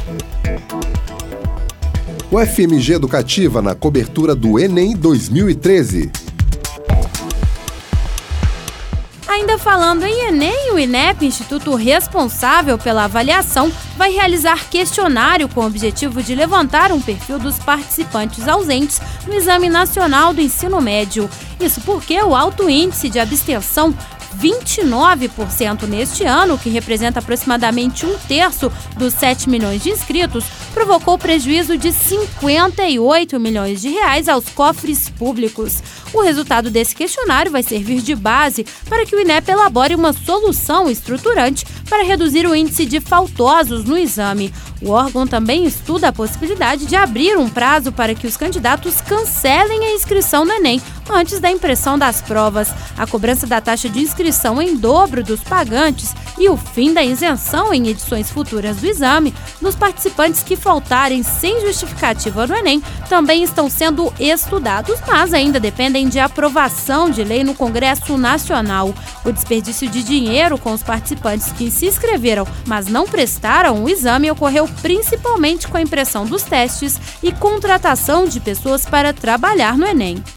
O FMG Educativa na cobertura do Enem 2013. Ainda falando em Enem, o INEP, instituto responsável pela avaliação, vai realizar questionário com o objetivo de levantar um perfil dos participantes ausentes no Exame Nacional do Ensino Médio. Isso porque o alto índice de abstenção, 29% neste ano, que representa aproximadamente 1/3 dos 7 milhões de inscritos, provocou prejuízo de 58 milhões de reais aos cofres públicos. O resultado desse questionário vai servir de base para que o INEP elabore uma solução estruturante para reduzir o índice de faltosos no exame. O órgão também estuda a possibilidade de abrir um prazo para que os candidatos cancelem a inscrição no Enem antes da impressão das provas. A cobrança da taxa de inscrição em dobro dos pagantes e o fim da isenção em edições futuras do exame dos participantes que faltarem sem justificativa no Enem também estão sendo estudados, mas ainda dependem de aprovação de lei no Congresso Nacional. O desperdício de dinheiro com os participantes que se inscreveram, mas não prestaram o exame, ocorreu principalmente com a impressão dos testes e contratação de pessoas para trabalhar no Enem.